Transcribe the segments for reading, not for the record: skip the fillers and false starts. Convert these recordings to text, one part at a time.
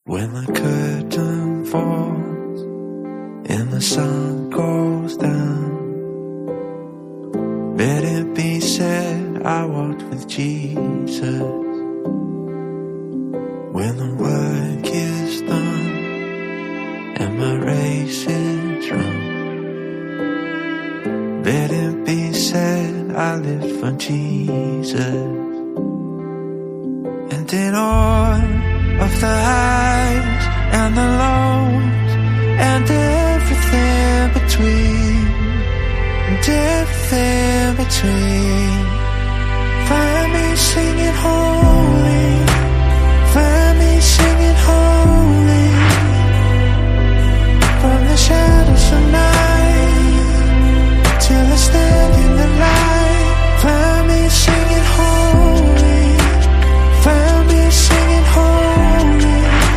When the curtain falls and the sun goes down, let it be said I walked with Jesus. When the work is done and my race is run, let it be said I lived for Jesus. And in all of the highs and the lows and everything between, and everything between, find me singing holy, find me singing holy, from the shadows of night till I stand in the light. Find me singing holy, find me singing holy.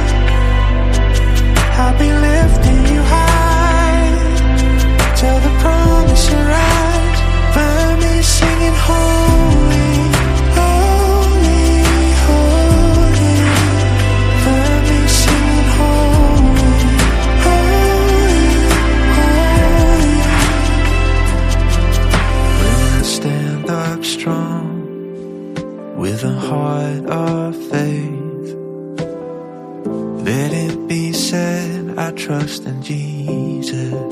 I'll be lifting you high till the promise arrives. Find me singing holy, holy, holy. Find me singing holy, holy, holy. When I stand up strong with a heart of faith, let it be said I trust in Jesus.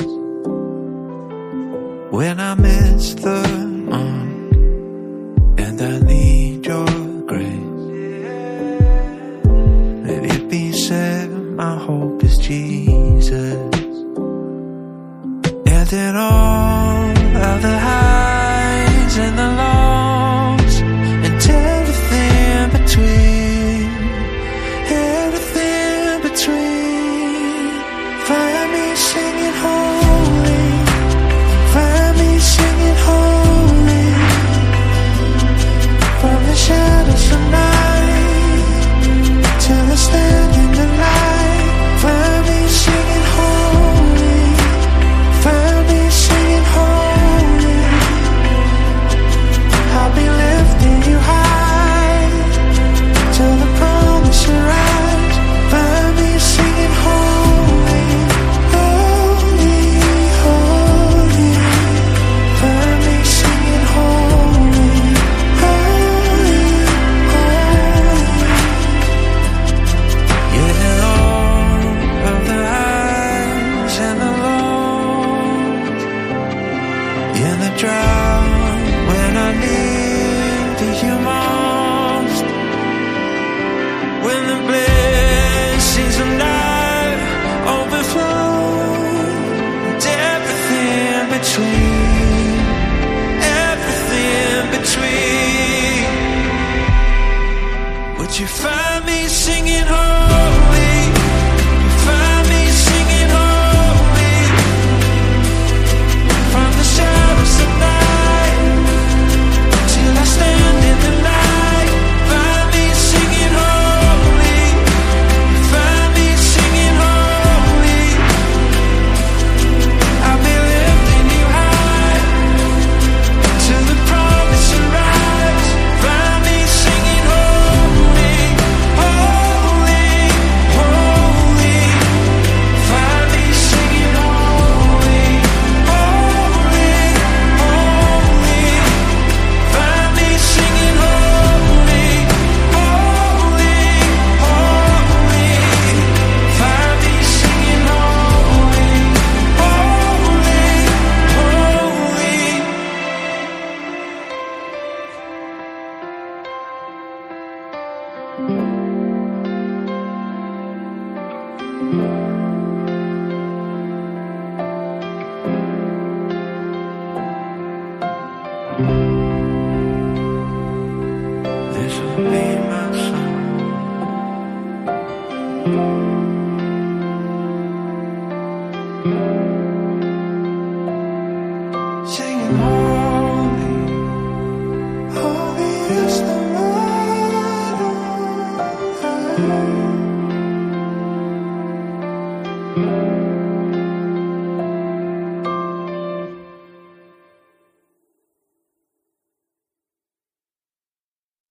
When I miss the mark and I need your grace, let it be said my hope is Jesus. And in all of the highs and the lows and everything between, everything between, find me singing holy, find me singing holy, from the shadows of night till I stand in the light. Find me singing holy, find me singing holy. I'll be lifting you high till the promise arrives. Find me singing holy, holy, holy. Find me singing holy, holy, holy. Yeah, in all of the highs and the lows, in the drought when I needed you most, when the blessings of life overflow, and everything between, everything between. Would you find me singing holy? You find me singing holy, from the shadows of night till I stand in the light. Find me singing holy, you find me singing holy. I'll be lifting you high till the promise arrives. Find me singing holy, holy, holy. Find me singing holy, holy, holy. Find me singing holy, holy, holy. Find me singing holy, this will be my song. Singing holy, holy is the Lord.